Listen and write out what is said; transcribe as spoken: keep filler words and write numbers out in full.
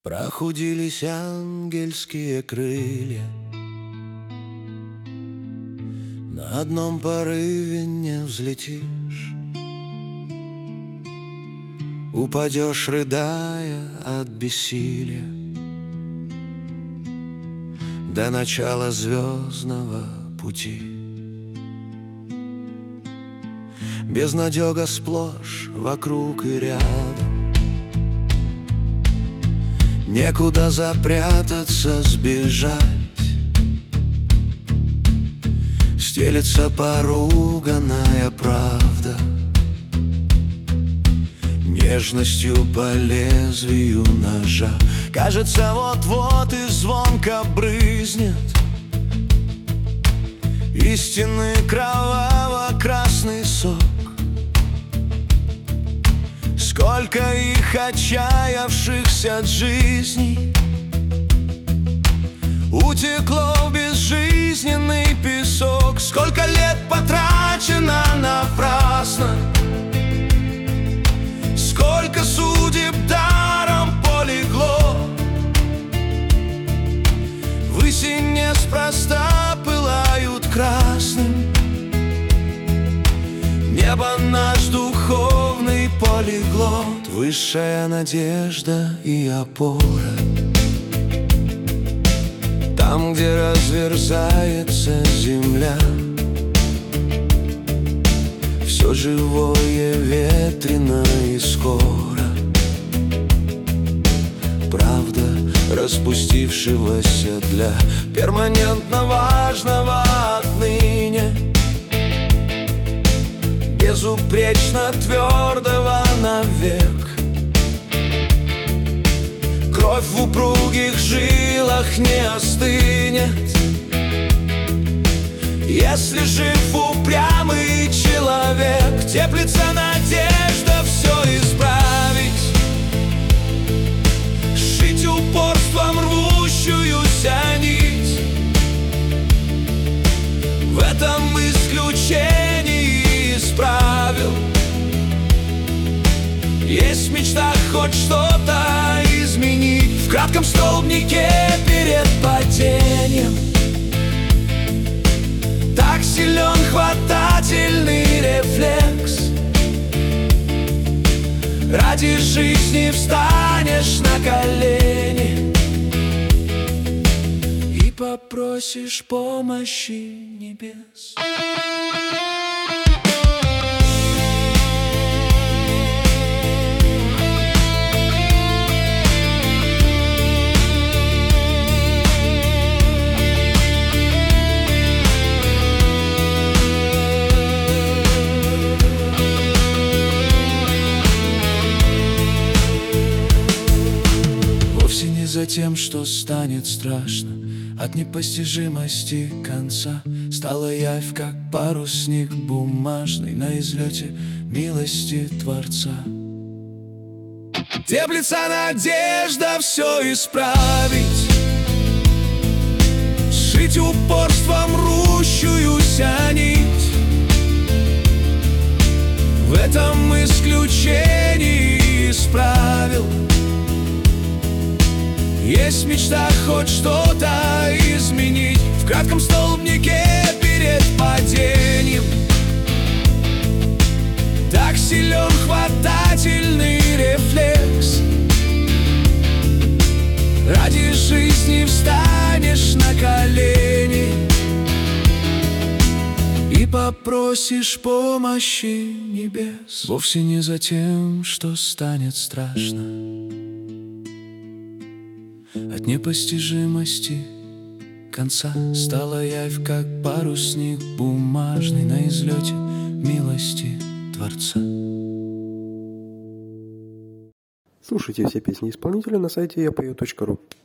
Прохудились ангельские крылья, на одном порыве не взлетишь, упадешь, рыдая от бессилия, до начала звездного пути. Безнадега сплошь, вокруг и рядом, некуда запрятаться, сбежать. Стелется поруганная правда, нежностью по лезвию ножа. Кажется, вот-вот и звонко брызнет истинный кроваво-красный сок. Сколько их отчаявшихся от жизни утекло в безжизненный песок. Сколько лет потрачено напрасно, сколько судеб даром полегло. Выси неспроста пылают красным, небо наш духовный полиглот, высшая надежда и опора. Там, где разверзается земля, все живое ветрено и скоро. Правда распустившегося для перманентно важного отныне, безупречно твердого навек. Кровь в упругих жилах не остынет, если жив упрямый человек. Теплится надежда все исправить, сшить упорством рвущуюся нить. В этом исключении из правил есть мечта хоть что-то изменить. В кратком столбнике перед падением так силен хватательный рефлекс. Ради жизни встанешь на колени и попросишь помощи небес. За тем, что станет страшно от непостижимости конца, стала явь, как парусник бумажный на излете милости Творца. Теплится надежда все исправить, сшить упорством рвущуюся нить. В этом исключении из правил есть мечта хоть что-то изменить. В кратком столбнике перед падением так силен хватательный рефлекс. Ради жизни встанешь на колени и попросишь помощи небес. Вовсе не за тем, что станет страшно от непостижимости конца, стала явь, как парусник бумажный на излете милости Творца. Слушайте все песни исполнителя на сайте я пою точка ру.